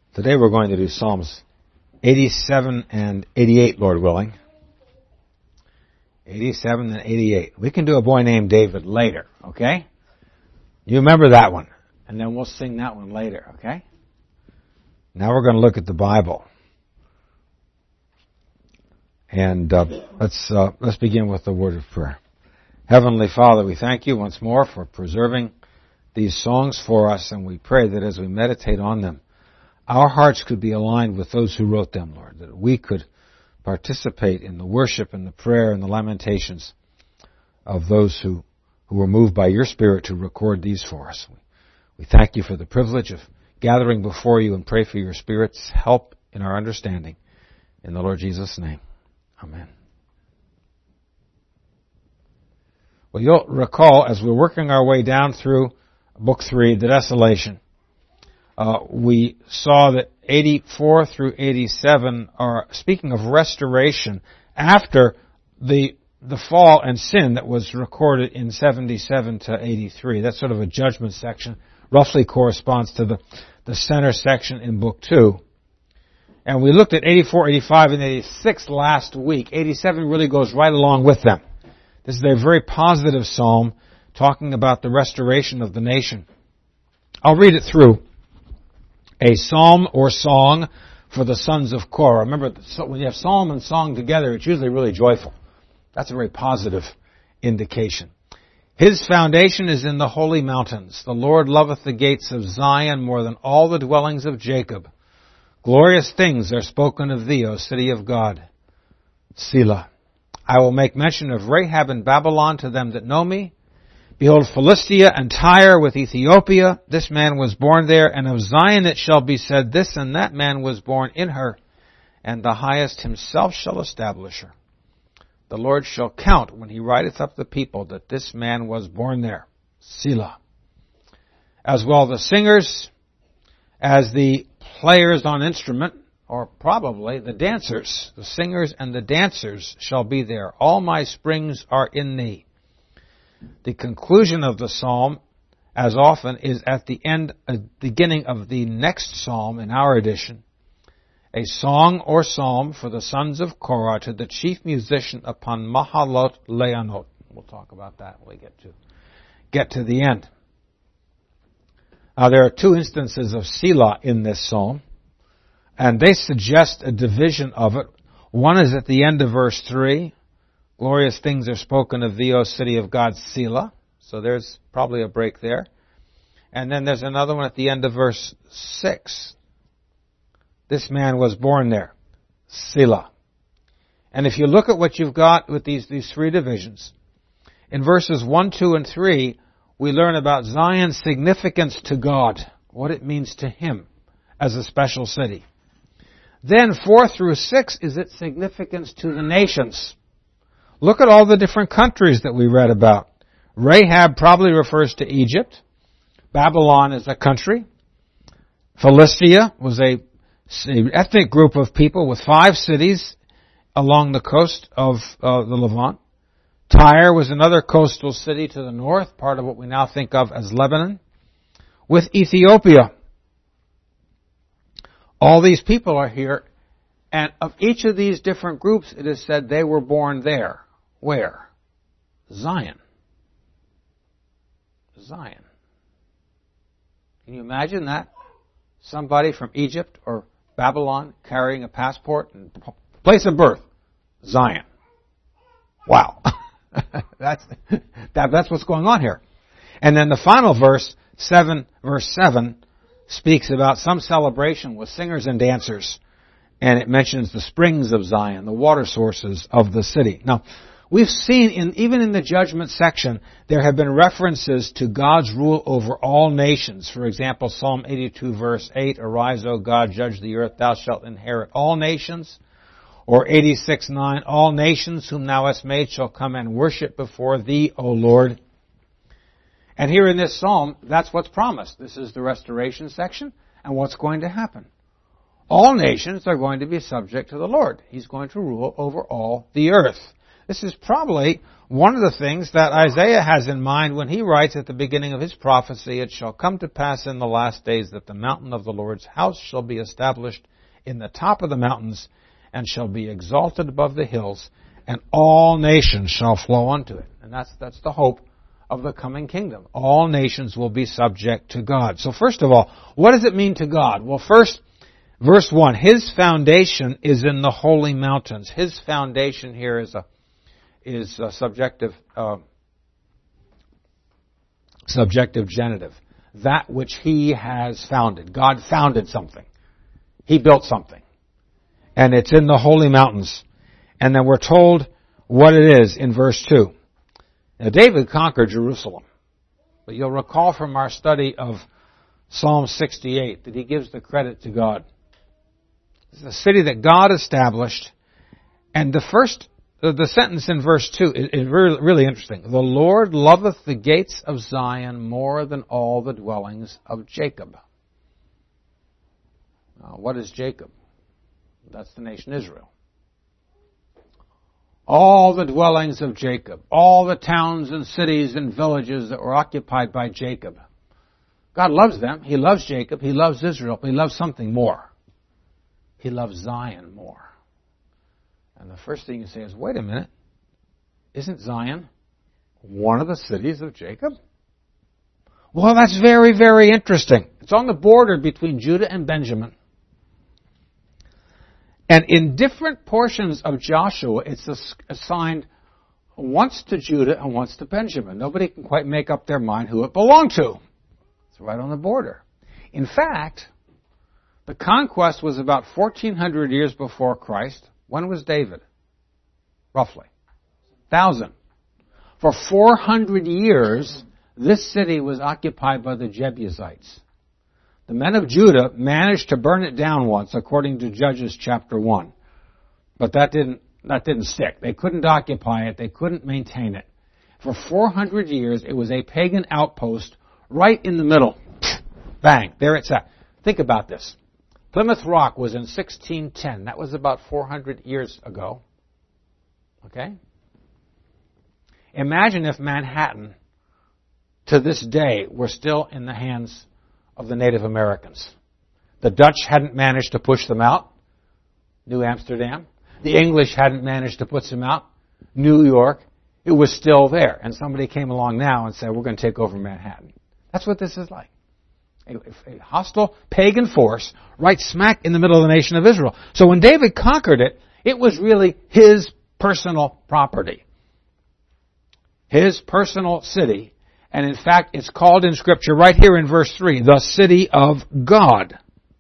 Today we're going to do Psalms 87 and 88, Lord willing. 87 and 88. We can do a boy named David later, okay? You remember that one. And then we'll sing that one later, okay? Now we're going to look at the Bible. And let's begin with the word of prayer. Heavenly Father, we thank you once more for preserving these songs for us, and we pray that as we meditate on them, our hearts could be aligned with those who wrote them, Lord, that we could participate in the worship and the prayer and the lamentations of those who were moved by your Spirit to record these for us. We thank you for the privilege of gathering before you and pray for your Spirit's help in our understanding. In the Lord Jesus' name, amen. Well, you'll recall as we're working our way down through Book 3, the Desolation, we saw that 84 through 87 are speaking of restoration after the fall and sin that was recorded in 77 to 83. That's sort of a judgment section, roughly corresponds to the center section in Book 2. And we looked at 84, 85, and 86 last week. 87 really goes right along with them. This is a very positive psalm talking about the restoration of the nation. I'll read it through. A psalm or song for the sons of Korah. Remember, when you have psalm and song together, it's usually really joyful. That's a very positive indication. His foundation is in the holy mountains. The Lord loveth the gates of Zion more than all the dwellings of Jacob. Glorious things are spoken of thee, O city of God. Selah. I will make mention of Rahab and Babylon to them that know me. Behold, Philistia and Tyre with Ethiopia, this man was born there, and of Zion it shall be said, this and that man was born in her, and the highest himself shall establish her. The Lord shall count when he writeth up the people that this man was born there. Selah. As well the singers as the players on instrument, or probably the dancers, the singers and the dancers shall be there. All my springs are in thee. The conclusion of the psalm, as often, is at the beginning of the next psalm in our edition. A song or psalm for the sons of Korah to the chief musician upon Mahalot Leanot. We'll talk about that when we get to the end. Now there are two instances of Selah in this psalm, and they suggest a division of it. One is at the end of verse 3. Glorious things are spoken of thee, O city of God, Selah. So there's probably a break there. And then there's another one at the end of verse 6. This man was born there, Selah. And if you look at what you've got with these three divisions, in verses 1, 2, and 3, we learn about Zion's significance to God, what it means to Him as a special city. Then 4 through 6 is its significance to the nations. Look at all the different countries that we read about. Rahab probably refers to Egypt. Babylon is a country. Philistia was an ethnic group of people with 5 cities along the coast of the Levant. Tyre was another coastal city to the north, part of what we now think of as Lebanon. With Ethiopia. All these people are here, and of each of these different groups, it is said they were born there. Where? Zion. Zion. Can you imagine that? Somebody from Egypt or Babylon carrying a passport and place of birth, Zion. Wow. That's what's going on here. And then the final verse 7, speaks about some celebration with singers and dancers. And it mentions the springs of Zion, the water sources of the city. Now, we've seen, even in the judgment section, there have been references to God's rule over all nations. For example, Psalm 82 verse 8, Arise, O God, judge the earth, thou shalt inherit all nations. Or 86:9, All nations whom thou hast made shall come and worship before thee, O Lord. And here in this psalm, that's what's promised. This is the restoration section, and what's going to happen. All nations are going to be subject to the Lord. He's going to rule over all the earth. This is probably one of the things that Isaiah has in mind when he writes at the beginning of his prophecy, "It shall come to pass in the last days that the mountain of the Lord's house shall be established in the top of the mountains and shall be exalted above the hills, and all nations shall flow unto it." And that's the hope of the coming kingdom. All nations will be subject to God. So first of all, what does it mean to God? Well, first, verse 1, His foundation is in the holy mountains. His foundation here is a subjective genitive. That which He has founded. God founded something. He built something. And it's in the holy mountains. And then we're told what it is in verse 2. Now, David conquered Jerusalem. But you'll recall from our study of Psalm 68 that he gives the credit to God. It's a city that God established. And the sentence in verse 2 is really interesting. "The Lord loveth the gates of Zion more than all the dwellings of Jacob." Now, what is Jacob? That's the nation Israel. All the dwellings of Jacob, all the towns and cities and villages that were occupied by Jacob. God loves them. He loves Jacob. He loves Israel. But He loves something more. He loves Zion more. And the first thing you say is, wait a minute. Isn't Zion one of the cities of Jacob? Well, that's very, very interesting. It's on the border between Judah and Benjamin. And in different portions of Joshua, it's assigned once to Judah and once to Benjamin. Nobody can quite make up their mind who it belonged to. It's right on the border. In fact, the conquest was about 1,400 years before Christ. When was David? Roughly 1,000. For 400 years, this city was occupied by the Jebusites. The men of Judah managed to burn it down once, according to Judges chapter 1. But that didn't stick. They couldn't occupy it. They couldn't maintain it. For 400 years, it was a pagan outpost right in the middle. Bang, there it's at. Think about this. Plymouth Rock was in 1610. That was about 400 years ago. Okay? Imagine if Manhattan, to this day, were still in the hands of the Native Americans. The Dutch hadn't managed to push them out. New Amsterdam. The English hadn't managed to push them out. New York. It was still there. And somebody came along now and said, we're going to take over Manhattan. That's what this is like. A hostile pagan force right smack in the middle of the nation of Israel. So when David conquered it, it was really his personal property. His personal city. And in fact, it's called in Scripture right here in verse 3, the city of God.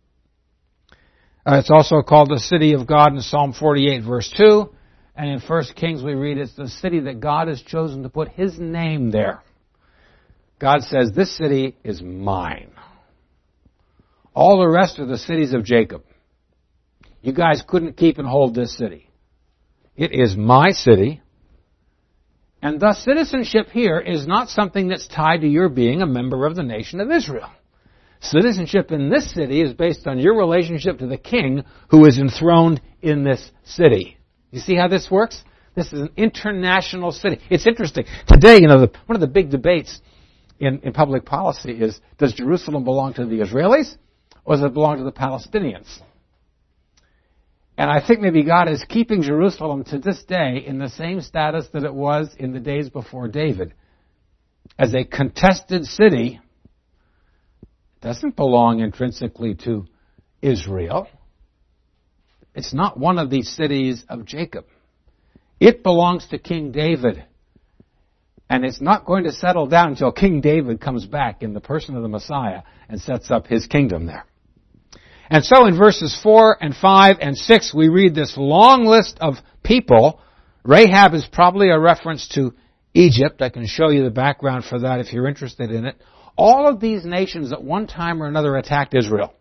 It's also called the city of God in Psalm 48 verse 2. And in 1 Kings we read it's the city that God has chosen to put His name there. God says, this city is mine. All the rest are the cities of Jacob. You guys couldn't keep and hold this city. It is my city. And thus citizenship here is not something that's tied to your being a member of the nation of Israel. Citizenship in this city is based on your relationship to the king who is enthroned in this city. You see how this works? This is an international city. It's interesting. Today, one of the big debates in public policy is, does Jerusalem belong to the Israelis or does it belong to the Palestinians? And I think maybe God is keeping Jerusalem to this day in the same status that it was in the days before David. As a contested city, it doesn't belong intrinsically to Israel. It's not one of these cities of Jacob. It belongs to King David. And it's not going to settle down until King David comes back in the person of the Messiah and sets up his kingdom there. And so in verses 4 and 5 and 6, we read this long list of people. Rahab is probably a reference to Egypt. I can show you the background for that if you're interested in it. All of these nations at one time or another attacked Israel.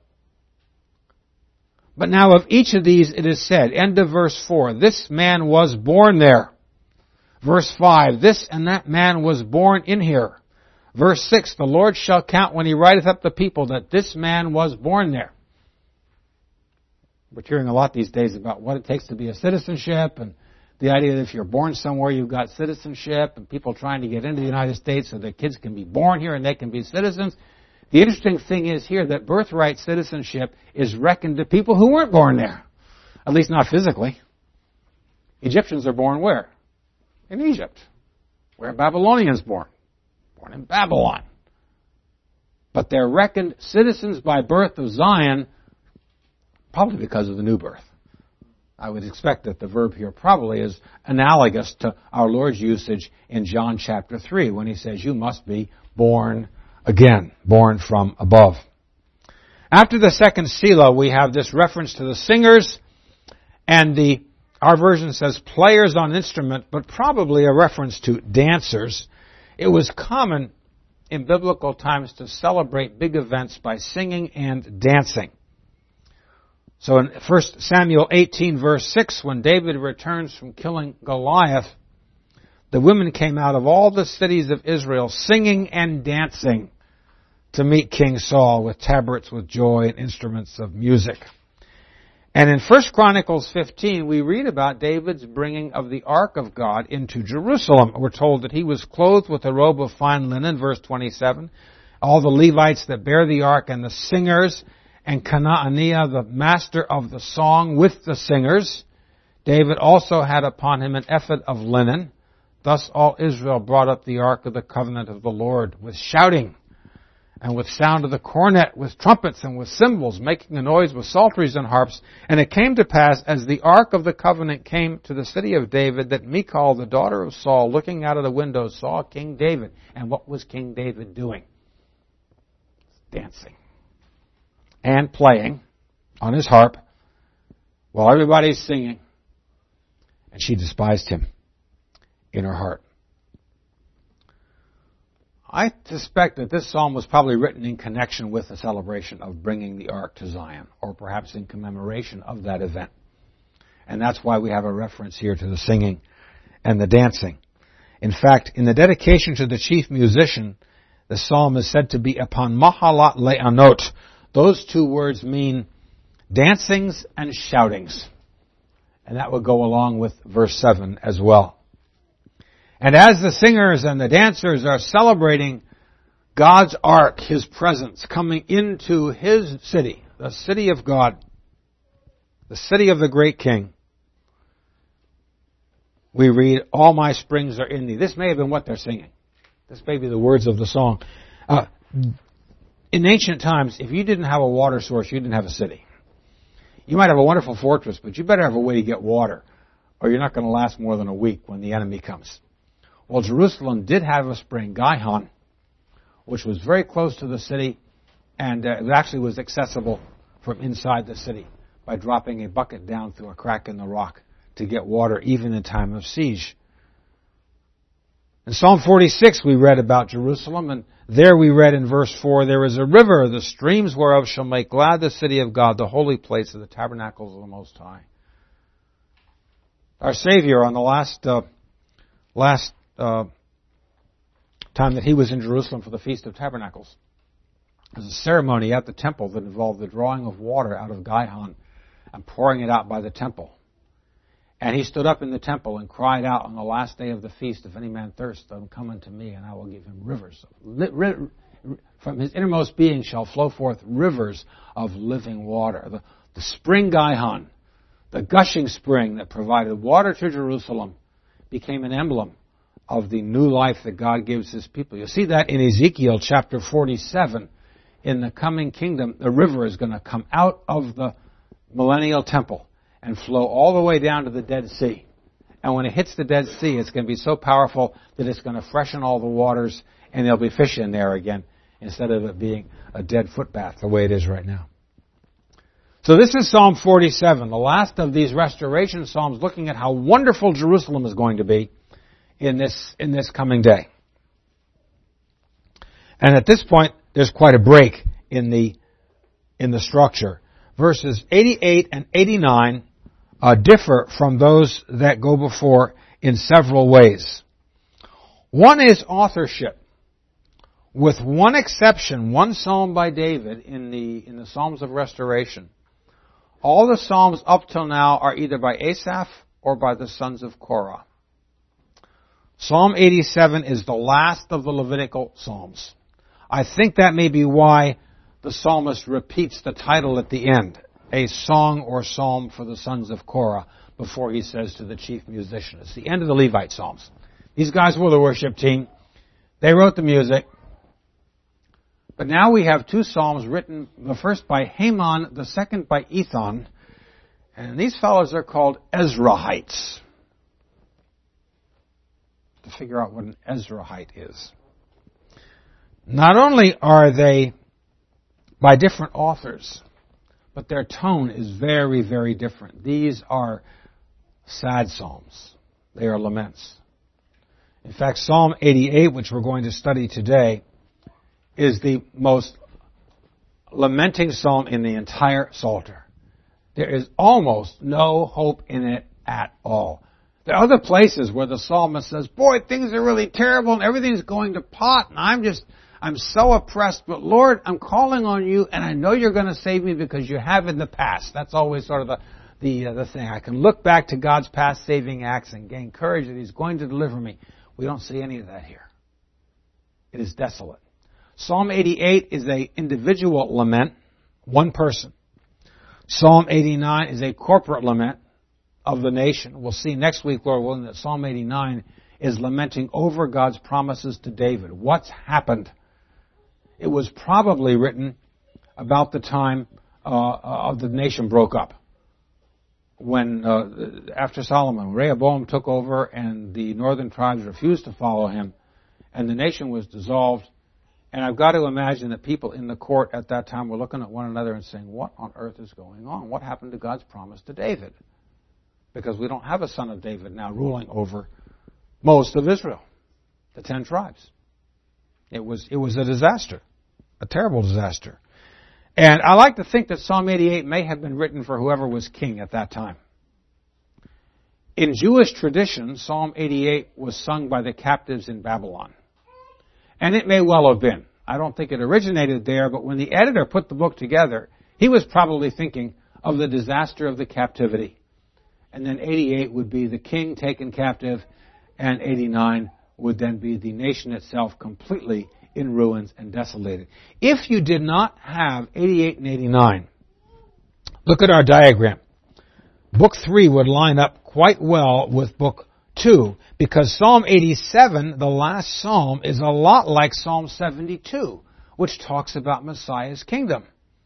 But now of each of these it is said, end of verse 4, this man was born there. Verse 5, this and that man was born in here. Verse 6, the Lord shall count when He writeth up the people that this man was born there. We're hearing a lot these days about what it takes to be a citizenship and The idea that if you're born somewhere, you've got citizenship, and people trying to get into the United States so their kids can be born here and they can be citizens. The interesting thing is here that birthright citizenship is reckoned to people who weren't born there. At least not physically. Egyptians are born where? In Egypt. Where are Babylonians born? Born in Babylon. But they're reckoned citizens by birth of Zion, probably because of the new birth. I would expect that the verb here probably is analogous to our Lord's usage in John chapter 3 when he says, you must be born again, born from above. After the second Selah, we have this reference to the singers, and our version says players on instrument, but probably a reference to dancers. It was common in biblical times to celebrate big events by singing and dancing. So in 1 Samuel 18 verse 6, when David returns from killing Goliath, the women came out of all the cities of Israel singing and dancing to meet King Saul with tabrets with joy and instruments of music. And in 1 Chronicles 15, we read about David's bringing of the Ark of God into Jerusalem. We're told that he was clothed with a robe of fine linen, verse 27. All the Levites that bear the Ark and the singers, and Canaaniah, the master of the song, with the singers. David also had upon him an ephod of linen. Thus all Israel brought up the ark of the covenant of the Lord with shouting, and with sound of the cornet, with trumpets, and with cymbals, making a noise with psalteries and harps. And it came to pass, as the ark of the covenant came to the city of David, that Michal, the daughter of Saul, looking out of the window, saw King David. And what was King David doing? Dancing. And playing on his harp while everybody's singing. And she despised him in her heart. I suspect that this psalm was probably written in connection with the celebration of bringing the ark to Zion, or perhaps in commemoration of that event. And that's why we have a reference here to the singing and the dancing. In fact, in the dedication to the chief musician, the psalm is said to be upon Mahalat Le'anot. Those two words mean dancings and shoutings. And that would go along with verse 7 as well. And as the singers and the dancers are celebrating God's ark, His presence, coming into His city, the city of God, the city of the great King, we read, all my springs are in thee. This may have been what they're singing. This may be the words of the song. In ancient times, if you didn't have a water source, you didn't have a city. You might have a wonderful fortress, but you better have a way to get water, or you're not going to last more than a week when the enemy comes. Well, Jerusalem did have a spring, Gihon, which was very close to the city, and it actually was accessible from inside the city by dropping a bucket down through a crack in the rock to get water even in time of siege. In Psalm 46 we read about Jerusalem, and there we read in verse 4, there is a river, the streams whereof shall make glad the city of God, the holy place of the tabernacles of the Most High. Our Savior, on the last time that He was in Jerusalem for the Feast of Tabernacles, there was a ceremony at the temple that involved the drawing of water out of Gihon and pouring it out by the temple. And He stood up in the temple and cried out on the last day of the feast, if any man thirst, let him come unto me, and I will give him rivers. From his innermost being shall flow forth rivers of living water. The spring Gihon, the gushing spring that provided water to Jerusalem, became an emblem of the new life that God gives His people. You see that in Ezekiel chapter 47. In the coming kingdom, the river is going to come out of the millennial temple and flow all the way down to the Dead Sea. And when it hits the Dead Sea, it's going to be so powerful that it's going to freshen all the waters, and there'll be fish in there again, instead of it being a dead footbath the way it is right now. So this is Psalm 47, the last of these restoration psalms, looking at how wonderful Jerusalem is going to be in this coming day. And at this point, there's quite a break in the structure. Verses 88 and 89 differ from those that go before in several ways. One is authorship. With one exception, one psalm by David in the Psalms of Restoration. All the psalms up till now are either by Asaph or by the sons of Korah. Psalm 87 is the last of the Levitical Psalms. I think that may be why the psalmist repeats the title at the end, a song or psalm for the sons of Korah, before he says to the chief musician. It's the end of the Levite Psalms. These guys were the worship team. They wrote the music. But now we have two psalms written, the first by Heman, the second by Ethan. And these fellows are called Ezrahites. To figure out what an Ezrahite is. Not only are they by different authors, but their tone is very, very different. These are sad psalms. They are laments. In fact, Psalm 88, which we're going to study today, is the most lamenting psalm in the entire Psalter. There is almost no hope in it at all. There are other places where the psalmist says, boy, things are really terrible and everything's going to pot and I'm so oppressed, but Lord, I'm calling on you and I know you're going to save me because you have in the past. That's always sort of the thing. I can look back to God's past saving acts and gain courage that He's going to deliver me. We don't see any of that here. It is desolate. Psalm 88 is an individual lament, one person. Psalm 89 is a corporate lament of the nation. We'll see next week, Lord willing, that Psalm 89 is lamenting over God's promises to David. What's happened? It was probably written about the time of the nation broke up. When, after Solomon, Rehoboam took over and the northern tribes refused to follow him, and the nation was dissolved. And I've got to imagine that people in the court at that time were looking at one another and saying, what on earth is going on? What happened to God's promise to David? Because we don't have a son of David now ruling over most of Israel, the 10 tribes. It was a disaster, a terrible disaster. And I like to think that Psalm 88 may have been written for whoever was king at that time. In Jewish tradition, Psalm 88 was sung by the captives in Babylon. And it may well have been. I don't think it originated there, but when the editor put the book together, he was probably thinking of the disaster of the captivity. And then 88 would be the king taken captive, and 89 would then be the nation itself completely in ruins and desolated. If you did not have 88 and 89, look at our diagram. Book 3 would line up quite well with Book 2, because Psalm 87, the last psalm, is a lot like Psalm 72, which talks about Messiah's kingdom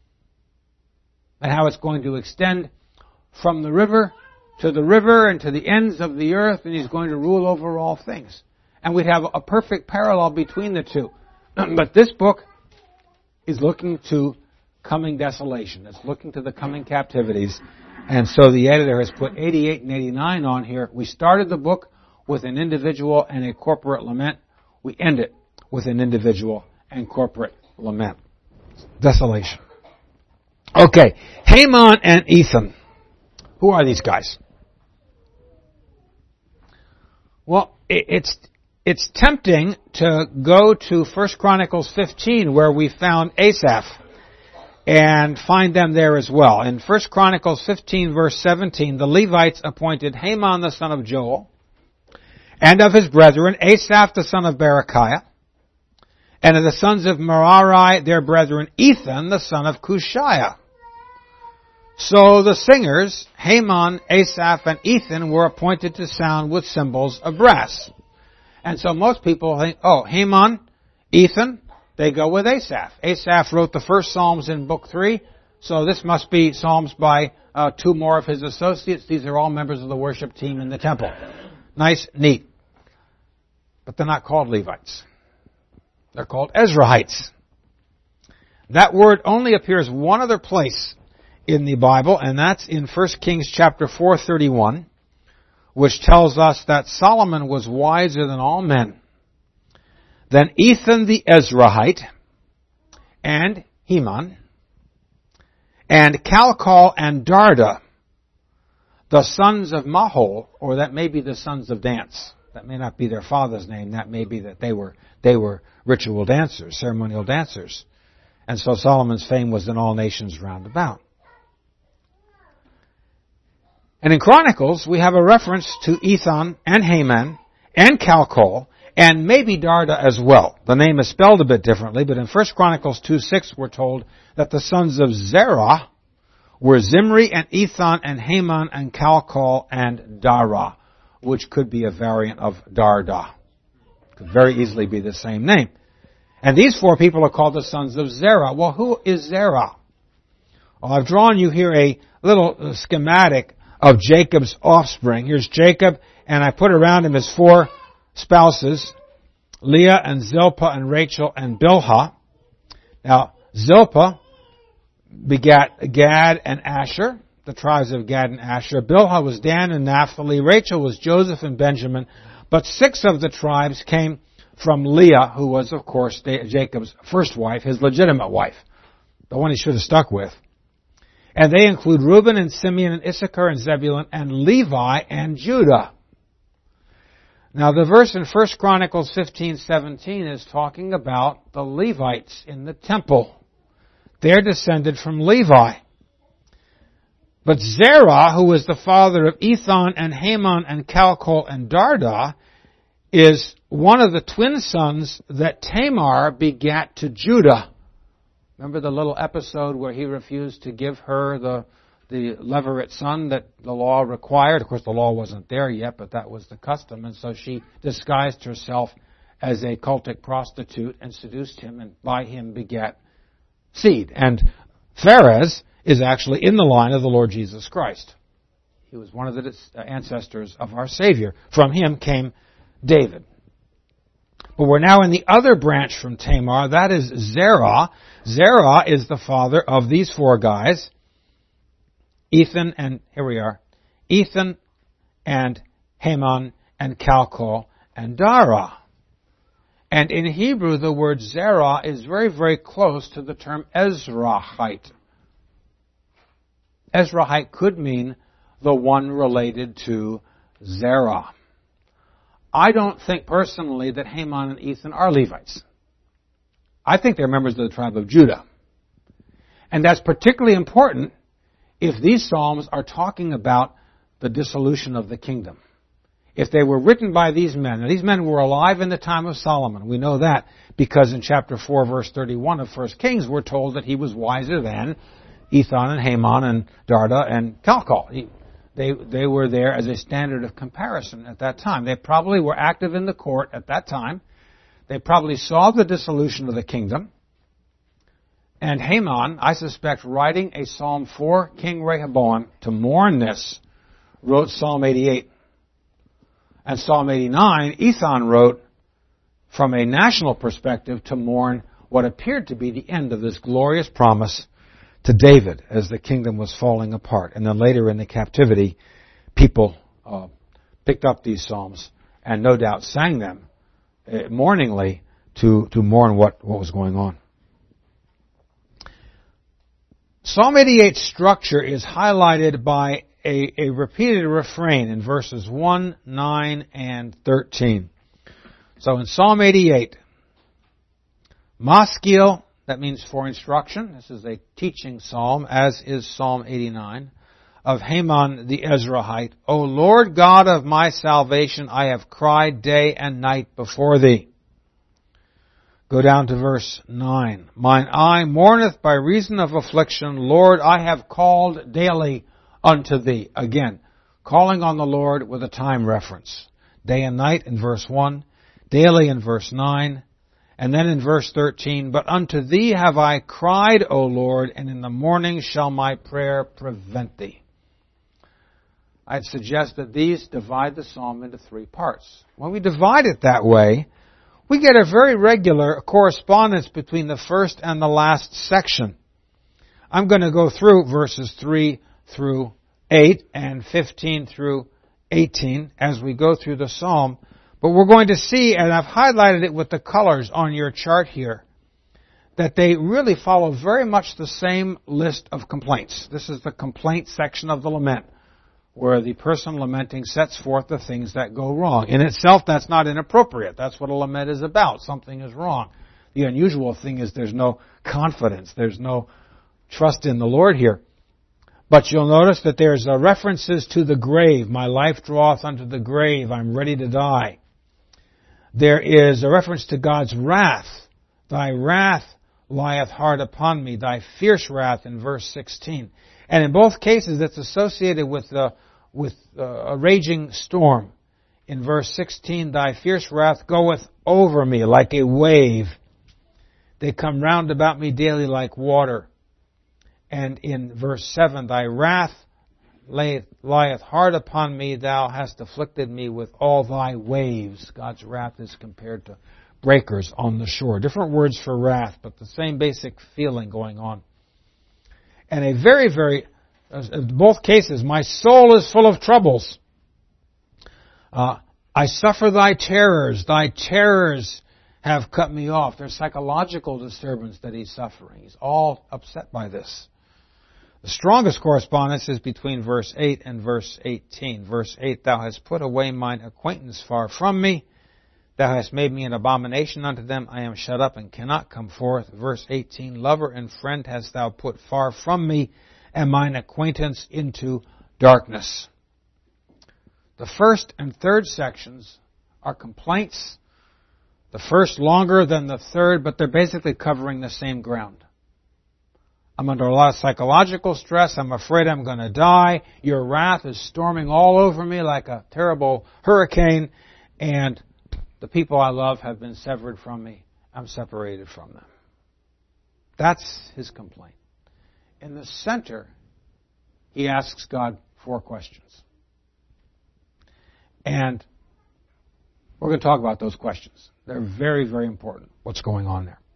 and how it's going to extend from the river to the river and to the ends of the earth, and He's going to rule over all things. And we'd have a perfect parallel between the two. But this book is looking to coming desolation. It's looking to the coming captivities. And so the editor has put 88 and 89 on here. We started the book with an individual and a corporate lament. We end it with an individual and corporate lament. Desolation. Okay, Heman and Ethan. Who are these guys? Well, it's tempting to go to 1 Chronicles 15 where we found Asaph and find them there as well. In 1 Chronicles 15 verse 17, the Levites appointed Heman the son of Joel and of his brethren Asaph the son of Berechiah, and of the sons of Merari their brethren Ethan the son of Cushiah. So the singers, Heman, Asaph, and Ethan, were appointed to sound with cymbals of brass. And so most people think, Heman, Ethan, they go with Asaph. Asaph wrote the first Psalms in Book 3, so this must be Psalms by two more of his associates. These are all members of the worship team in the temple. Nice, neat. But they're not called Levites. They're called Ezrahites. That word only appears one other place in the Bible, and that's in 1 Kings chapter 4:31, which tells us that Solomon was wiser than all men. Then Ethan the Ezrahite, and Heman, and Calcol and Darda, the sons of Mahol, or that may be the sons of dance. That may not be their father's name. That may be that they were ritual dancers, ceremonial dancers. And so Solomon's fame was in all nations round about. And in Chronicles, we have a reference to Ethan and Heman and Calcol and maybe Darda as well. The name is spelled a bit differently, but in 1 Chronicles 2:6 we're told that the sons of Zerah were Zimri and Ethan and Heman and Calcol and Dara, which could be a variant of Darda. Could very easily be the same name. And these four people are called the sons of Zerah. Well, who is Zerah? Well, I've drawn you here a little schematic of Jacob's offspring. Here's Jacob, and I put around him his four spouses, Leah and Zilpah and Rachel and Bilhah. Now, Zilpah begat Gad and Asher, the tribes of Gad and Asher. Bilhah was Dan and Naphtali. Rachel was Joseph and Benjamin. But 6 of the tribes came from Leah, who was, of course, Jacob's first wife, his legitimate wife, the one he should have stuck with. And they include Reuben and Simeon and Issachar and Zebulun and Levi and Judah. Now, the verse in 1 Chronicles 15:17 is talking about the Levites in the temple. They're descended from Levi. But Zerah, who was the father of Ethan and Heman and Calcol and Darda, is one of the twin sons that Tamar begat to Judah. Remember the little episode where he refused to give her the levirate son that the law required? Of course, the law wasn't there yet, but that was the custom. And so she disguised herself as a cultic prostitute and seduced him, and by him begat seed. And Pharez is actually in the line of the Lord Jesus Christ. He was one of the ancestors of our Savior. From him came David. But we're now in the other branch from Tamar. That is Zerah. Zerah is the father of these 4 guys. Ethan and Heman and Calcol and Dara. And in Hebrew, the word Zerah is very, very close to the term Ezrahite. Ezrahite could mean the one related to Zerah. I don't think personally that Heman and Ethan are Levites. I think they're members of the tribe of Judah. And that's particularly important if these Psalms are talking about the dissolution of the kingdom. If they were written by these men, and these men were alive in the time of Solomon, we know that because in chapter 4, verse 31 of 1 Kings, we're told that he was wiser than Ethan and Heman and Darda and Calcol. They were there as a standard of comparison at that time. They probably were active in the court at that time. They probably saw the dissolution of the kingdom. And Heman, I suspect, writing a psalm for King Rehoboam to mourn this, wrote Psalm 88. And Psalm 89, Ethan wrote from a national perspective to mourn what appeared to be the end of this glorious promise to David as the kingdom was falling apart. And then later in the captivity, people picked up these psalms and no doubt sang them mourningly to mourn what was going on. Psalm 88's structure is highlighted by a repeated refrain in verses 1, 9, and 13. So in Psalm 88, Maskil, that means for instruction. This is a teaching psalm, as is Psalm 89, of Heman the Ezrahite. O Lord God of my salvation, I have cried day and night before thee. Go down to verse 9. Mine eye mourneth by reason of affliction. Lord, I have called daily unto thee. Again, calling on the Lord with a time reference. Day and night in verse 1, daily in verse 9, and then in verse 13, but unto thee have I cried, O Lord, and in the morning shall my prayer prevent thee. I'd suggest that these divide the psalm into 3 parts. When we divide it that way, we get a very regular correspondence between the first and the last section. I'm going to go through verses 3 through 8 and 15 through 18 as we go through the psalm. But we're going to see, and I've highlighted it with the colors on your chart here, that they really follow very much the same list of complaints. This is the complaint section of the lament, where the person lamenting sets forth the things that go wrong. In itself, that's not inappropriate. That's what a lament is about. Something is wrong. The unusual thing is there's no confidence. There's no trust in the Lord here. But you'll notice that there's references to the grave. My life draweth unto the grave. I'm ready to die. There is a reference to God's wrath. Thy wrath lieth hard upon me, thy fierce wrath in verse 16. And in both cases it's associated with a raging storm. In verse 16, thy fierce wrath goeth over me like a wave. They come round about me daily like water. And in verse 7, thy wrath lieth hard upon me, thou hast afflicted me with all thy waves. God's wrath is compared to breakers on the shore. Different words for wrath, but the same basic feeling going on. And in both cases, my soul is full of troubles. I suffer thy terrors have cut me off. There's psychological disturbance that he's suffering. He's all upset by this. The strongest correspondence is between verse 8 and verse 18. Verse 8, thou hast put away mine acquaintance far from me. Thou hast made me an abomination unto them. I am shut up and cannot come forth. Verse 18, lover and friend hast thou put far from me, and mine acquaintance into darkness. The first and third sections are complaints. The first longer than the third, but they're basically covering the same ground. I'm under a lot of psychological stress. I'm afraid I'm going to die. Your wrath is storming all over me like a terrible hurricane. And the people I love have been severed from me. I'm separated from them. That's his complaint. In the center, he asks God 4 questions. And we're going to talk about those questions. They're very, very important, what's going on there.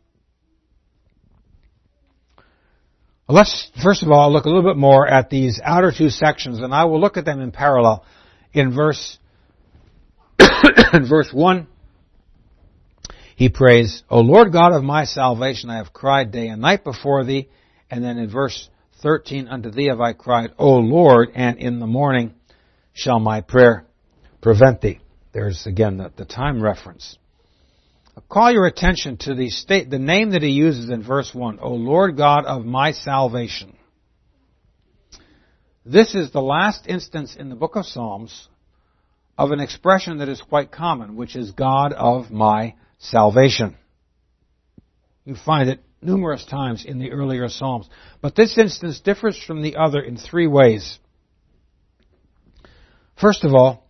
Let's, first of all, look a little bit more at these outer 2 sections, and I will look at them in parallel. In verse 1, he prays, O Lord God of my salvation, I have cried day and night before thee. And then in verse 13, unto thee have I cried, O Lord, and in the morning shall my prayer prevent thee. There's again the time reference. I'll call your attention to the name that he uses in verse 1, O Lord God of my salvation. This is the last instance in the book of Psalms of an expression that is quite common, which is God of my salvation. You find it numerous times in the earlier Psalms. But this instance differs from the other in 3 ways. First of all,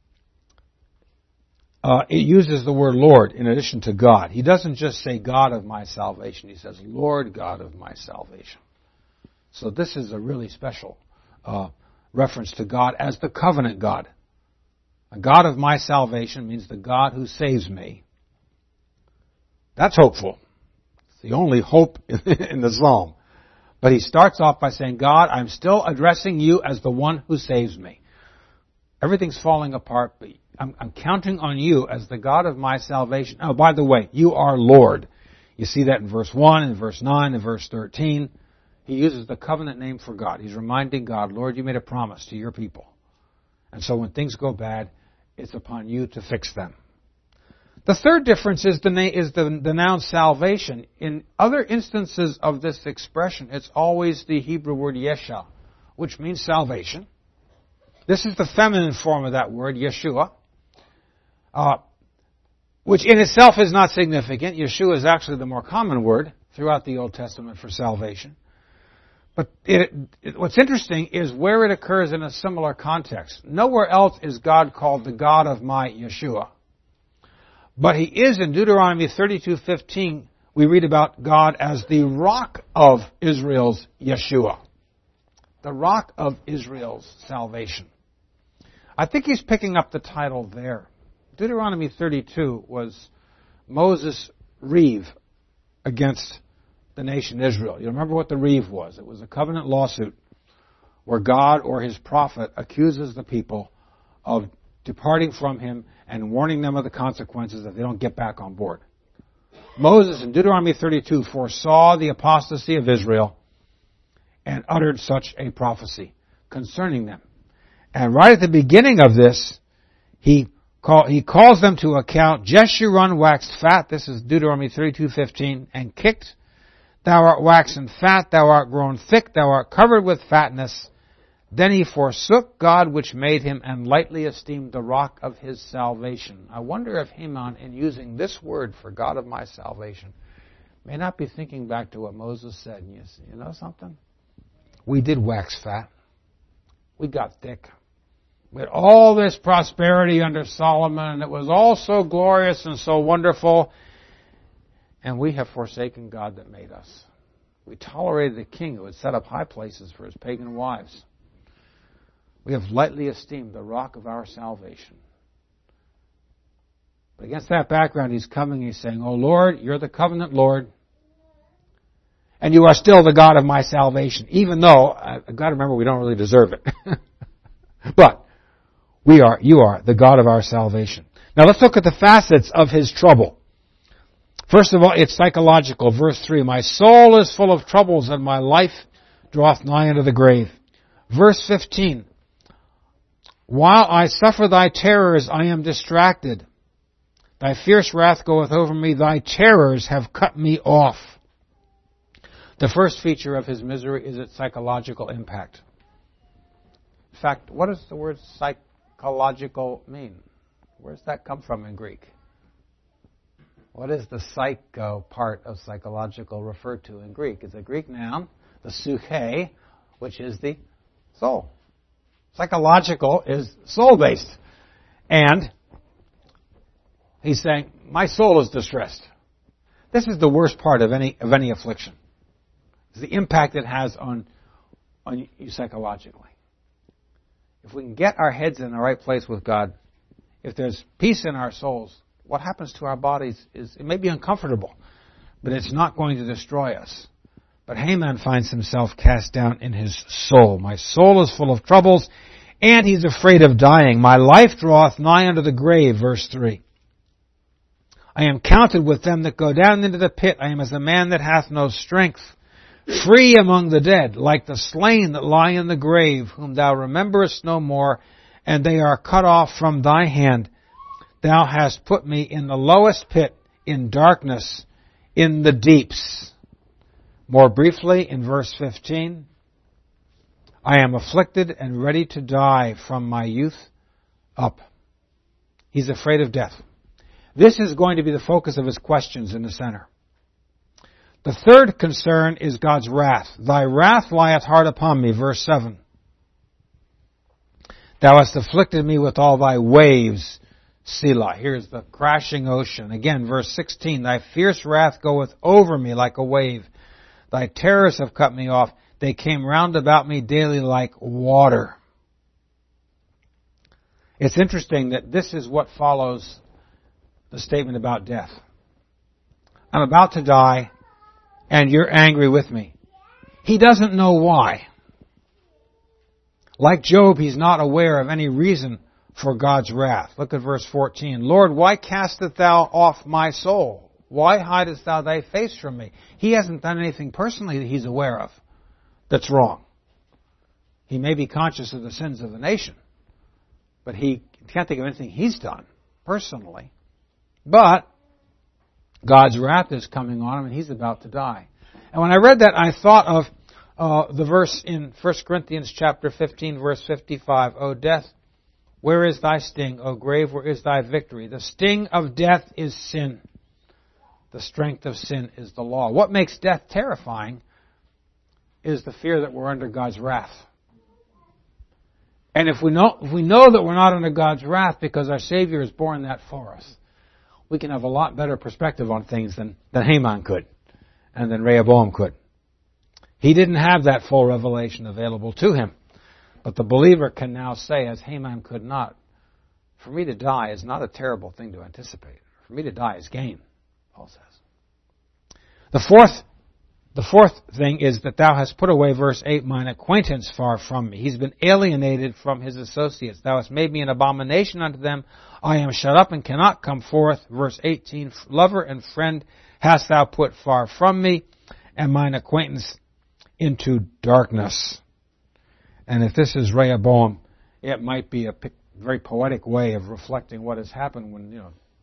it uses the word Lord in addition to God. He doesn't just say God of my salvation. He says Lord God of my salvation. So this is a really special reference to God as the covenant God. A God of my salvation means the God who saves me. That's hopeful. It's the only hope in the psalm. But he starts off by saying, God, I'm still addressing you as the one who saves me. Everything's falling apart, but I'm counting on you as the God of my salvation. Oh, by the way, you are Lord. You see that in verse 1, in verse 9, in verse 13. He uses the covenant name for God. He's reminding God, Lord, you made a promise to your people. And so when things go bad, it's upon you to fix them. The third difference is the noun salvation. In other instances of this expression, it's always the Hebrew word yesha, which means salvation. This is the feminine form of that word, Yeshua, which in itself is not significant. Yeshua is actually the more common word throughout the Old Testament for salvation. But what's interesting is where it occurs in a similar context. Nowhere else is God called the God of my Yeshua. But he is in Deuteronomy 32:15. We read about God as the rock of Israel's Yeshua. The rock of Israel's salvation. I think he's picking up the title there. Deuteronomy 32 was Moses' reeve against the nation Israel. You remember what the reeve was. It was a covenant lawsuit where God or his prophet accuses the people of departing from him and warning them of the consequences if they don't get back on board. Moses in Deuteronomy 32 foresaw the apostasy of Israel and uttered such a prophecy concerning them. And right at the beginning of this, he calls them to account. Jeshurun waxed fat, this is Deuteronomy 32:15, and kicked. Thou art waxen fat, thou art grown thick, thou art covered with fatness. Then he forsook God which made him and lightly esteemed the rock of his salvation. I wonder if Haman, in using this word for God of my salvation, may not be thinking back to what Moses said. You know something? We did wax fat. We got thick. We had all this prosperity under Solomon, and it was all so glorious and so wonderful. And we have forsaken God that made us. We tolerated a king who had set up high places for his pagan wives. We have lightly esteemed the rock of our salvation. But against that background, he's coming, he's saying, "Oh Lord, you're the covenant Lord, and you are still the God of my salvation," even though, I've got to remember, we don't really deserve it. But you are the God of our salvation. Now let's look at the facets of his trouble. First of all, it's psychological. Verse 3, "My soul is full of troubles, and my life draweth nigh unto the grave." Verse 15, "While I suffer thy terrors, I am distracted. Thy fierce wrath goeth over me, thy terrors have cut me off." The first feature of his misery is its psychological impact. In fact, what does the word psychological mean? Where does that come from in Greek? What is the psycho part of psychological referred to in Greek? It's a Greek noun, the psyche, which is the soul. Psychological is soul-based. And he's saying, my soul is distressed. This is the worst part of any affliction. It's the impact it has on you psychologically. If we can get our heads in the right place with God, if there's peace in our souls, what happens to our bodies is, it may be uncomfortable, but it's not going to destroy us. But Haman finds himself cast down in his soul. "My soul is full of troubles, and he's afraid of dying. My life draweth nigh unto the grave," verse 3. "I am counted with them that go down into the pit. I am as a man that hath no strength. Free among the dead, like the slain that lie in the grave, whom thou rememberest no more, and they are cut off from thy hand. Thou hast put me in the lowest pit, in darkness, in the deeps." More briefly, in verse 15, "I am afflicted and ready to die from my youth up." He's afraid of death. This is going to be the focus of his questions in the center. The third concern is God's wrath. "Thy wrath lieth hard upon me," verse 7. "Thou hast afflicted me with all thy waves, Selah." Here's the crashing ocean. Again, verse 16, "Thy fierce wrath goeth over me like a wave. Thy terrors have cut me off. They came round about me daily like water." It's interesting that this is what follows the statement about death. I'm about to die, and you're angry with me. He doesn't know why. Like Job, he's not aware of any reason for God's wrath. Look at verse 14. "Lord, why castest thou off my soul? Why hidest thou thy face from me?" He hasn't done anything personally that he's aware of that's wrong. He may be conscious of the sins of the nation, but he can't think of anything he's done personally. But God's wrath is coming on him, and he's about to die. And when I read that, I thought of the verse in 1 Corinthians chapter 15, verse 55. "O death, where is thy sting? O grave, where is thy victory? The sting of death is sin. The strength of sin is the law." What makes death terrifying is the fear that we're under God's wrath. And if we know that we're not under God's wrath because our Savior has borne that for us, we can have a lot better perspective on things than Haman could and than Rehoboam could. He didn't have that full revelation available to him. But the believer can now say, as Haman could not, "For me to die is not a terrible thing to anticipate. For me to die is gain," Paul says. The fourth thing is that "thou hast put away," verse 8, "mine acquaintance far from me." He's been alienated from his associates. "Thou hast made me an abomination unto them. I am shut up and cannot come forth." Verse 18, "Lover and friend hast thou put far from me, and mine acquaintance into darkness." And if this is Rehoboam, it might be a very poetic way of reflecting what has happened when,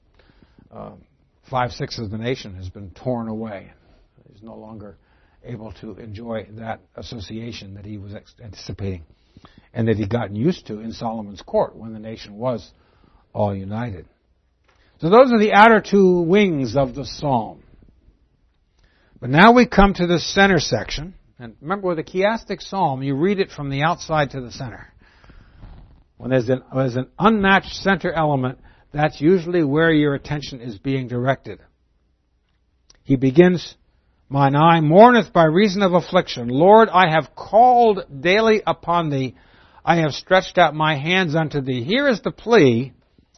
5/6 of the nation has been torn away. He's no longer able to enjoy that association that he was anticipating. and that he'd gotten used to in Solomon's court when the nation was all united. So those are the outer two wings of the psalm. But now we come to the center section. And remember, with a chiastic psalm, you read it from the outside to the center. When there's an unmatched center element, that's usually where your attention is being directed. He begins, "Mine eye mourneth by reason of affliction. Lord, I have called daily upon thee. I have stretched out my hands unto thee." Here is the plea,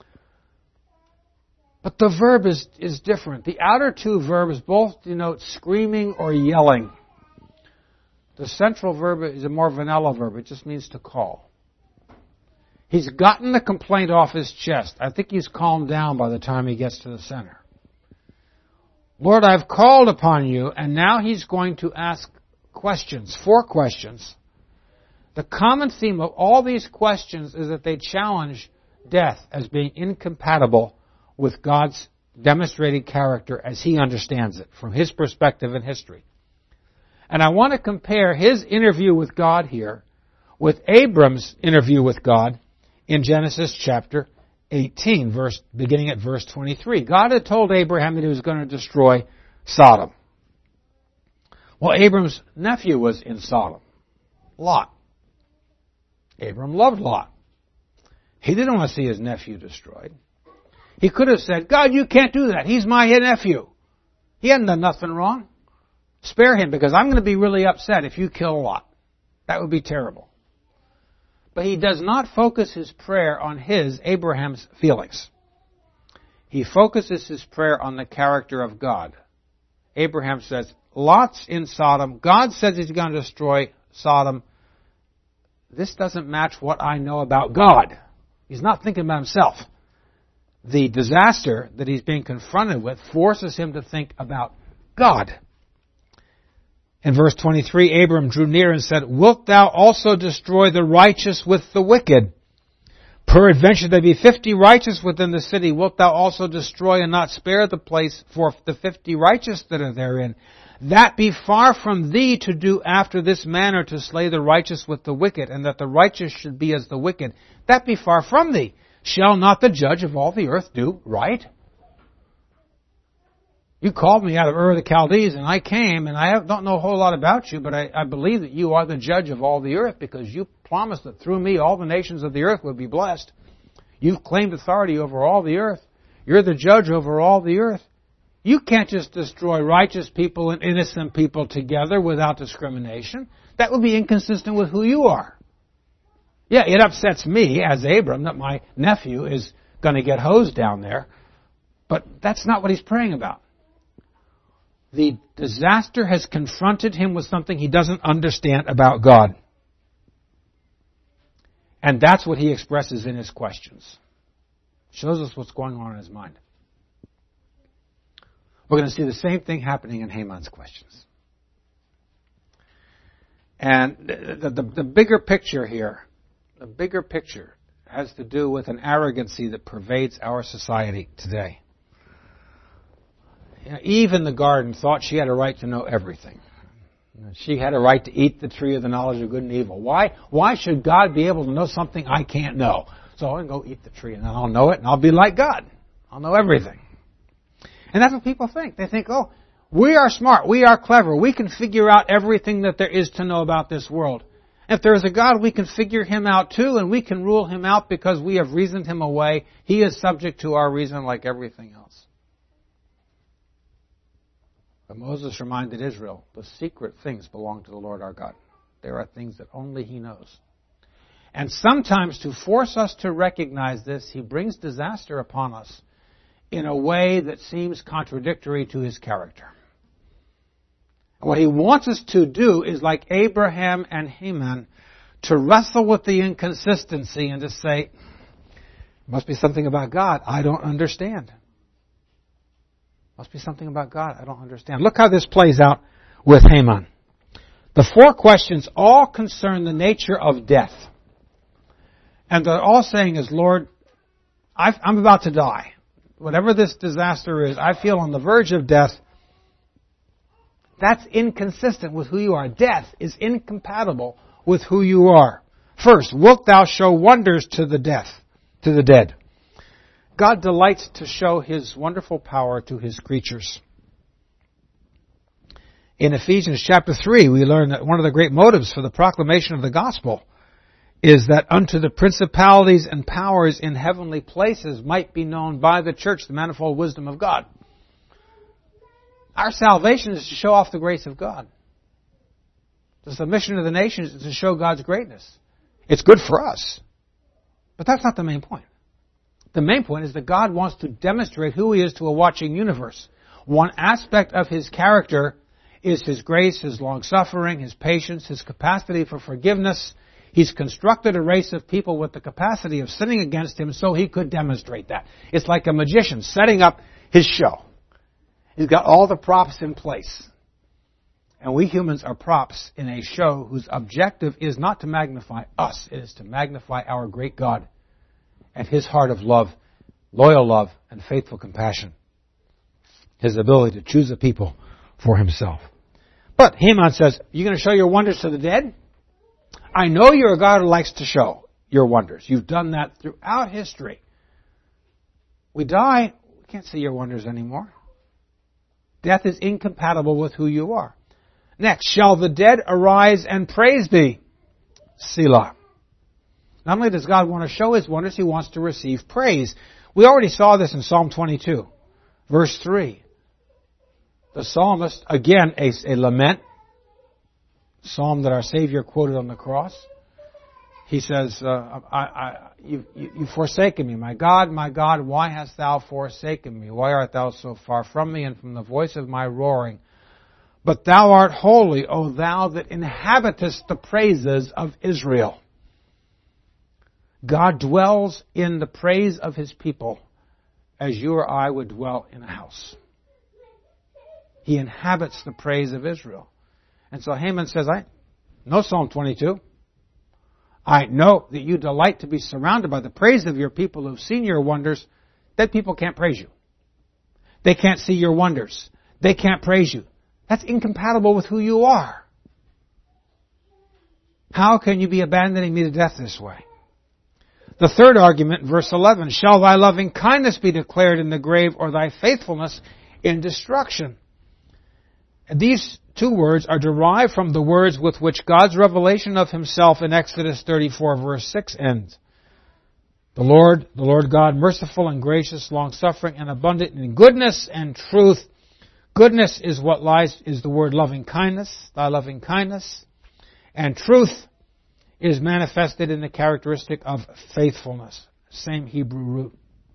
but the verb is different. The outer two verbs both denote screaming or yelling. The central verb is a more vanilla verb. It just means to call. He's gotten the complaint off his chest. I think he's calmed down by the time he gets to the center. Lord, I've called upon you, and now he's going to ask questions, 4 questions. The common theme of all these questions is that they challenge death as being incompatible with God's demonstrated character as he understands it, from his perspective in history. And I want to compare his interview with God here with Abram's interview with God in Genesis chapter 18, beginning at verse 23. God had told Abraham that he was going to destroy Sodom. Well, Abram's nephew was in Sodom, Lot. Abram loved Lot. He didn't want to see his nephew destroyed. He could have said, God, you can't do that. He's my nephew. He hadn't done nothing wrong. Spare him, because I'm going to be really upset if you kill Lot. That would be terrible. But he does not focus his prayer on Abraham's feelings. He focuses his prayer on the character of God. Abraham says, Lot's in Sodom. God says he's going to destroy Sodom. This doesn't match what I know about God. He's not thinking about himself. The disaster that he's being confronted with forces him to think about God. In verse 23, Abram drew near and said, Wilt thou also destroy the righteous with the wicked? Peradventure there be 50 righteous within the city. Wilt thou also destroy and not spare the place for the 50 righteous that are therein? That be far from thee to do after this manner, to slay the righteous with the wicked, and that the righteous should be as the wicked. That be far from thee. Shall not the judge of all the earth do right? You called me out of Ur of the Chaldees, and I came, and I don't know a whole lot about you, but I believe that you are the judge of all the earth, because you promised that through me all the nations of the earth would be blessed. You've claimed authority over all the earth. You're the judge over all the earth. You can't just destroy righteous people and innocent people together without discrimination. That would be inconsistent with who you are. Yeah, it upsets me as Abram that my nephew is going to get hosed down there, but that's not what he's praying about. The disaster has confronted him with something he doesn't understand about God. And that's what he expresses in his questions. Shows us what's going on in his mind. We're going to see the same thing happening in Haman's questions. And the bigger picture here, the bigger picture has to do with an arrogancy that pervades our society today. Eve in the garden thought she had a right to know everything. She had a right to eat the tree of the knowledge of good and evil. Why should God be able to know something I can't know? So I can go eat the tree and then I'll know it and I'll be like God. I'll know everything. And that's what people think. They think, oh, we are smart, we are clever, we can figure out everything that there is to know about this world. If there is a God, we can figure him out too, and we can rule him out because we have reasoned him away. He is subject to our reason like everything else. But Moses reminded Israel, the secret things belong to the Lord our God. There are things that only he knows. And sometimes to force us to recognize this, he brings disaster upon us in a way that seems contradictory to his character. And what he wants us to do is, like Abraham and Haman, to wrestle with the inconsistency and to say, must be something about God I don't understand. Must be something about God I don't understand. Look how this plays out with Haman. The 4 questions all concern the nature of death. And they're all saying is, Lord, I'm about to die. Whatever this disaster is, I feel on the verge of death. That's inconsistent with who you are. Death is incompatible with who you are. First, wilt thou show wonders to the dead? God delights to show His wonderful power to His creatures. In Ephesians chapter 3, we learn that one of the great motives for the proclamation of the gospel is that unto the principalities and powers in heavenly places might be known by the church the manifold wisdom of God. Our salvation is to show off the grace of God. The submission of the nations is to show God's greatness. It's good for us. But that's not the main point. The main point is that God wants to demonstrate who He is to a watching universe. One aspect of His character is His grace, His long-suffering, His patience, His capacity for forgiveness. He's constructed a race of people with the capacity of sinning against Him so He could demonstrate that. It's like a magician setting up his show. He's got all the props in place. And we humans are props in a show whose objective is not to magnify us. It is to magnify our great God and His heart of love, loyal love, and faithful compassion. His ability to choose a people for Himself. But Haman says, you're going to show your wonders to the dead? I know you're a God who likes to show your wonders. You've done that throughout history. We die, we can't see your wonders anymore. Death is incompatible with who you are. Next, shall the dead arise and praise Thee? Selah. Not only does God want to show His wonders, He wants to receive praise. We already saw this in Psalm 22, verse 3. The psalmist, again, a lament, psalm that our Savior quoted on the cross. He says, You've forsaken me. My God, why hast Thou forsaken me? Why art Thou so far from me and from the voice of my roaring? But Thou art holy, O Thou that inhabitest the praises of Israel. God dwells in the praise of His people as you or I would dwell in a house. He inhabits the praise of Israel. And so Haman says, I know Psalm 22. I know that you delight to be surrounded by the praise of your people who've seen your wonders. Dead people can't praise you. They can't see your wonders. They can't praise you. That's incompatible with who you are. How can you be abandoning me to death this way? The third argument, verse 11, shall thy loving kindness be declared in the grave, or thy faithfulness in destruction? And these two words are derived from the words with which God's revelation of Himself in Exodus 34, verse 6 ends. The Lord God, merciful and gracious, long-suffering and abundant in goodness and truth. Goodness is the word loving kindness, thy loving kindness. And truth is manifested in the characteristic of faithfulness. Same Hebrew root.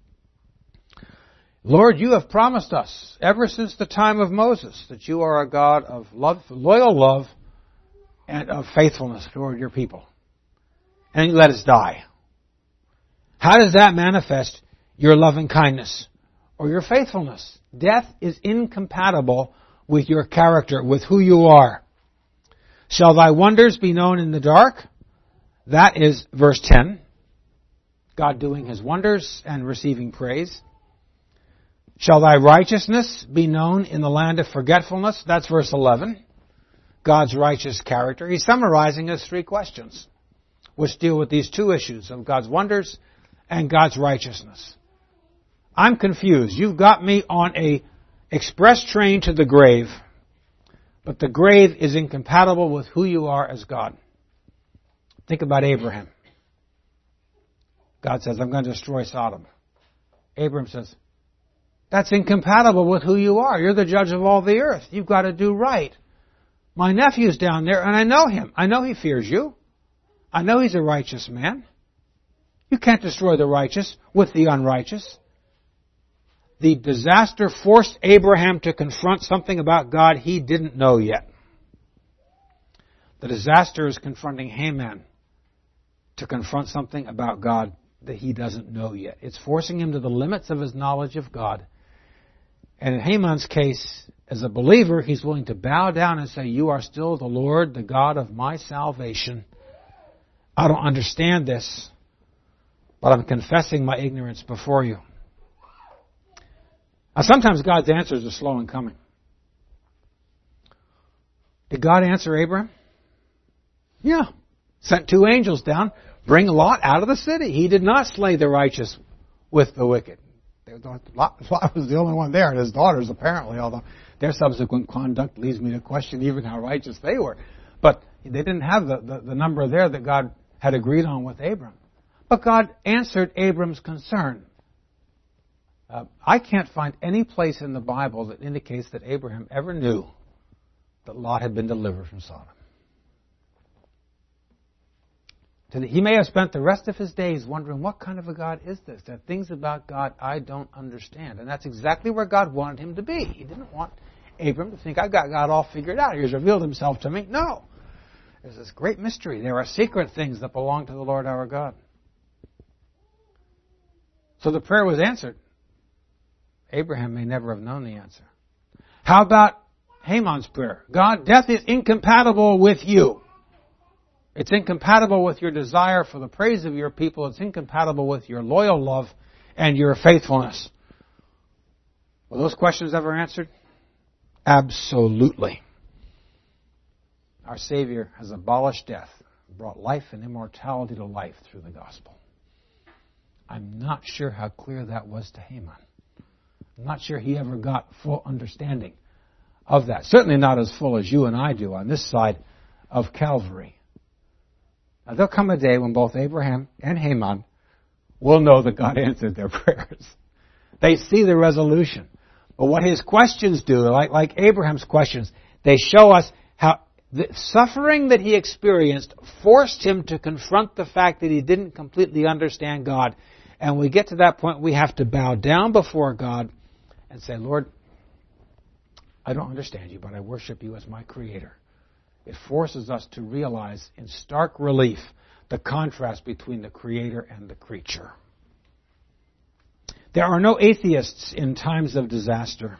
Lord, you have promised us, ever since the time of Moses, that you are a God of love, loyal love, and of faithfulness toward your people. And you let us die. How does that manifest your loving kindness or your faithfulness? Death is incompatible with your character, with who you are. Shall thy wonders be known in the dark? That is verse 10. God doing His wonders and receiving praise. Shall thy righteousness be known in the land of forgetfulness? That's verse 11. God's righteous character. He's summarizing as three questions, which deal with these two issues of God's wonders and God's righteousness. I'm confused. You've got me on a express train to the grave, but the grave is incompatible with who you are as God. Think about Abraham. God says, I'm going to destroy Sodom. Abraham says, that's incompatible with who you are. You're the judge of all the earth. You've got to do right. My nephew's down there, and I know him. I know he fears you. I know he's a righteous man. You can't destroy the righteous with the unrighteous. The disaster forced Abraham to confront something about God he didn't know yet. The disaster is confronting Haman to confront something about God that he doesn't know yet. It's forcing him to the limits of his knowledge of God. And in Haman's case, as a believer, he's willing to bow down and say, you are still the Lord, the God of my salvation. I don't understand this, but I'm confessing my ignorance before you. Now, sometimes God's answers are slow in coming. Did God answer Abraham? Yeah. Sent 2 angels down, bring Lot out of the city. He did not slay the righteous with the wicked. Lot was the only one there, and his daughters apparently, although their subsequent conduct leads me to question even how righteous they were. But they didn't have the number there that God had agreed on with Abram. But God answered Abram's concern. I can't find any place in the Bible that indicates that Abraham ever knew that Lot had been delivered from Sodom. He may have spent the rest of his days wondering, what kind of a God is this? There are things about God I don't understand. And that's exactly where God wanted him to be. He didn't want Abram to think, I've got God all figured out. He's revealed himself to me. No. There's this great mystery. There are secret things that belong to the Lord our God. So the prayer was answered. Abraham may never have known the answer. How about Haman's prayer? God, death is incompatible with you. It's incompatible with your desire for the praise of your people. It's incompatible with your loyal love and your faithfulness. Were those questions ever answered? Absolutely. Our Savior has abolished death, brought life and immortality to life through the gospel. I'm not sure how clear that was to Haman. I'm not sure he ever got full understanding of that. Certainly not as full as you and I do on this side of Calvary. Now, there'll come a day when both Abraham and Haman will know that God answered their prayers. They see the resolution. But what his questions do, like Abraham's questions, they show us how the suffering that he experienced forced him to confront the fact that he didn't completely understand God. And when we get to that point, we have to bow down before God and say, Lord, I don't understand you, but I worship you as my Creator. It forces us to realize in stark relief the contrast between the Creator and the creature. There are no atheists in times of disaster.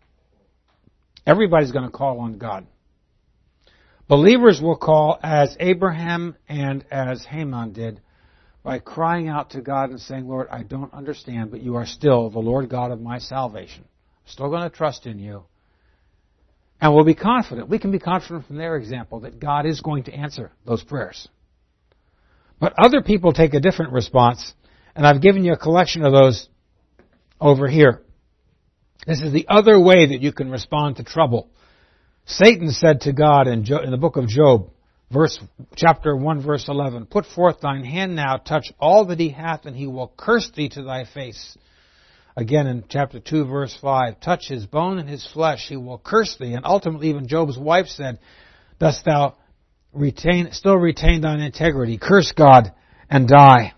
Everybody's going to call on God. Believers will call as Abraham and as Haman did by crying out to God and saying, Lord, I don't understand, but you are still the Lord God of my salvation. I'm still going to trust in you. And we'll be confident. We can be confident from their example that God is going to answer those prayers. But other people take a different response, and I've given you a collection of those over here. This is the other way that you can respond to trouble. Satan said to God in the book of Job, chapter 1, verse 11, Put forth thine hand now, touch all that he hath, and he will curse thee to thy face. Again in chapter 2, verse 5, touch his bone and his flesh, he will curse thee. And ultimately even Job's wife said, Dost thou still retain thine integrity? Curse God and die.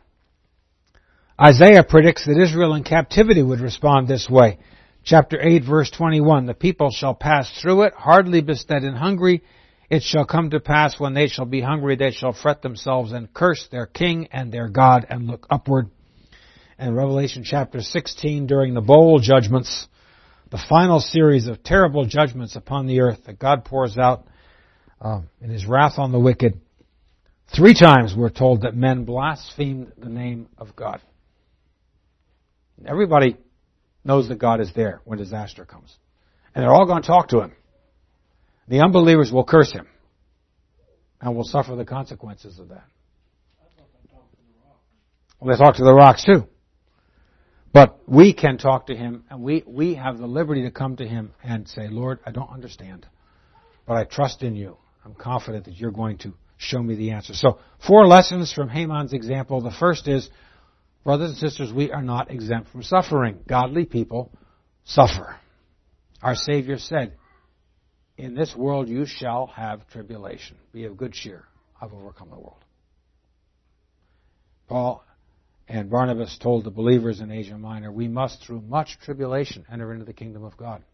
Isaiah predicts that Israel in captivity would respond this way. Chapter 8, verse 21, The people shall pass through it, hardly bestead and hungry. It shall come to pass when they shall be hungry, they shall fret themselves and curse their king and their God and look upward. And Revelation chapter 16, during the bowl judgments, the final series of terrible judgments upon the earth that God pours out in His wrath on the wicked, 3 times we're told that men blasphemed the name of God. Everybody knows that God is there when disaster comes. And they're all going to talk to Him. The unbelievers will curse Him and will suffer the consequences of that. Well, they talk to the rocks too. But we can talk to Him, and we have the liberty to come to Him and say, Lord, I don't understand, but I trust in you. I'm confident that you're going to show me the answer. So 4 lessons from Haman's example. The first is, brothers and sisters, we are not exempt from suffering. Godly people suffer. Our Savior said, in this world you shall have tribulation. Be of good cheer. I've overcome the world. Paul and Barnabas told the believers in Asia Minor, we must through much tribulation enter into the kingdom of God.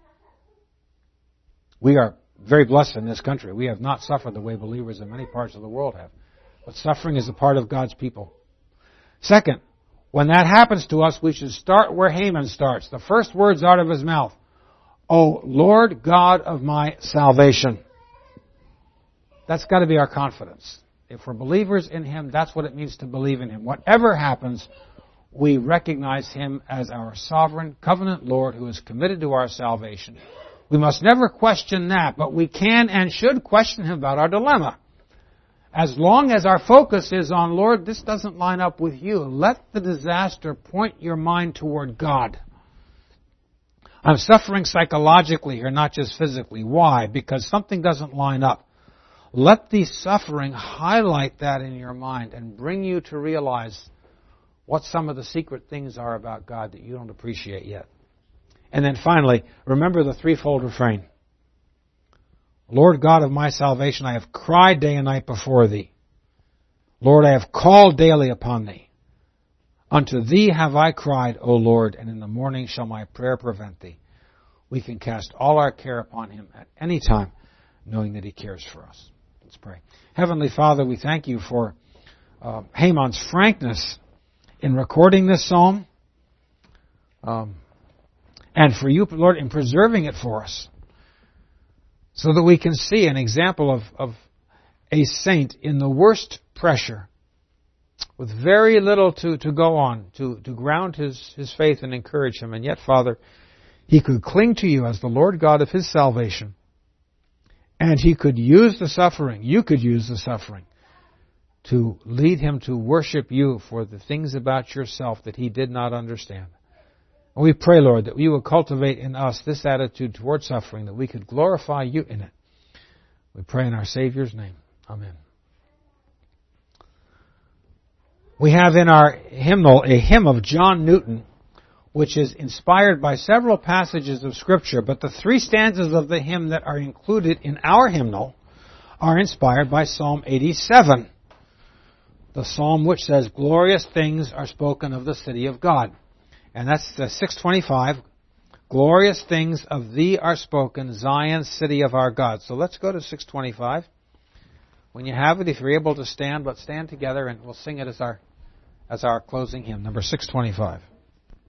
We are very blessed in this country. We have not suffered the way believers in many parts of the world have. But suffering is a part of God's people. Second, when that happens to us, we should start where Haman starts. The first words out of his mouth, O Lord God of my salvation. That's got to be our confidence. If we're believers in Him, that's what it means to believe in Him. Whatever happens, we recognize Him as our sovereign covenant Lord who is committed to our salvation. We must never question that, but we can and should question Him about our dilemma. as long as our focus is on, Lord, this doesn't line up with you, let the disaster point your mind toward God. I'm suffering psychologically here, not just physically. Why? Because something doesn't line up. Let the suffering highlight that in your mind and bring you to realize what some of the secret things are about God that you don't appreciate yet. And then finally, remember the threefold refrain. Lord God of my salvation, I have cried day and night before Thee. Lord, I have called daily upon Thee. Unto Thee have I cried, O Lord, and in the morning shall my prayer prevent Thee. We can cast all our care upon Him at any time, knowing that He cares for us. Let's pray. Heavenly Father, we thank You for Haman's frankness in recording this psalm, and for You, Lord, in preserving it for us, so that we can see an example of a saint in the worst pressure, with very little to go on, to ground his faith and encourage him. And yet, Father, he could cling to You as the Lord God of his salvation, and he could use the suffering, You could use the suffering, to lead him to worship You for the things about Yourself that he did not understand. And we pray, Lord, that You will cultivate in us this attitude toward suffering, that we could glorify You in it. We pray in our Savior's name. Amen. We have in our hymnal a hymn of John Newton, which is inspired by several passages of Scripture, but the three stanzas of the hymn that are included in our hymnal are inspired by Psalm 87, the psalm which says, glorious things are spoken of the city of God. And that's the 625. Glorious things of Thee are spoken, Zion, city of our God. So let's go to 625. When you have it, if you're able to stand, let's stand together and we'll sing it as our closing hymn, number 625.